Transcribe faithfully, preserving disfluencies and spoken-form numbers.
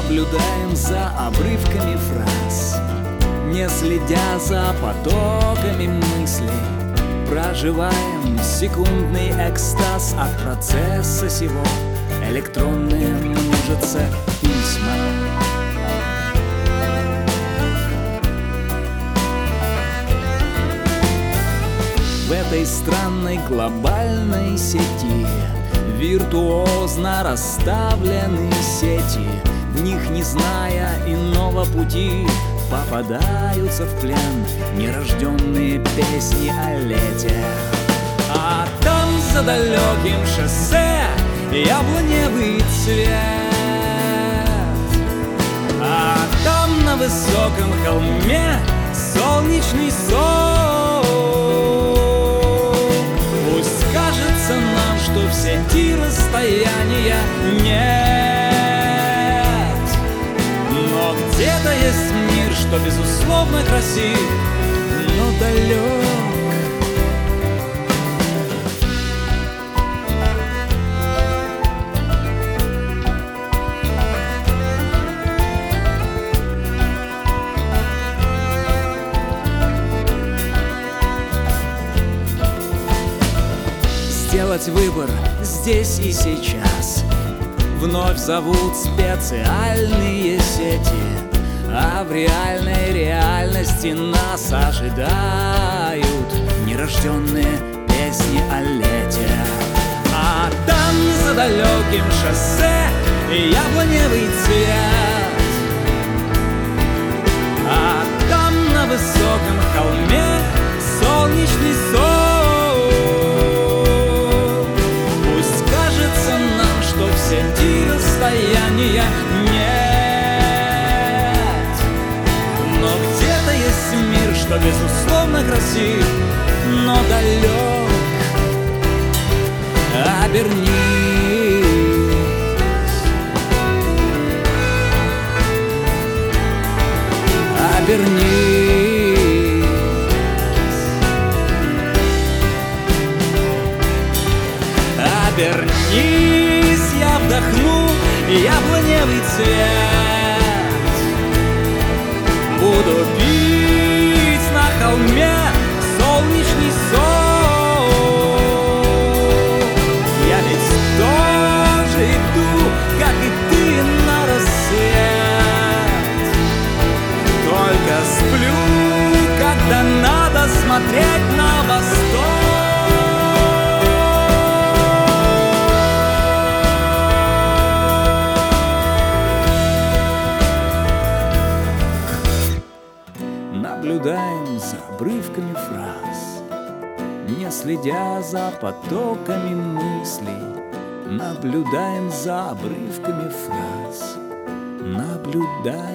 Наблюдаем за обрывками фраз, не следя за потоками мыслей. Проживаем секундный экстаз от процесса сего. Электронные множатся письма. В этой странной глобальной сети виртуозно расставлены сети. В них, не зная иного пути, попадаются в плен нерожденные песни о лете. А там за далеким шоссе яблоневый цвет, а там на высоком холме солнечный сок. Пусть кажется нам, что в сети расстояния нет, но где-то есть мир, что безусловно красив, но далек. Сделать выбор здесь и сейчас вновь зовут специальные сети, а в реальной реальности нас ожидают нерожденные песни о лете. А там за далеким шоссе яблоневый цвет, а там на высоком холме солнечный сон. В сети расстояния нет, но где-то есть мир, что безусловно красив, но далек. Обернись, обернись, обернись. Я вдохну яблоневый цвет, буду пить на холме солнечный сок. Я ведь тоже иду, как и ты, на рассвет, только сплю, когда надо смотреть на восток. Наблюдаем за обрывками фраз, не следя за потоками мыслей. Наблюдаем за обрывками фраз, наблюдаем.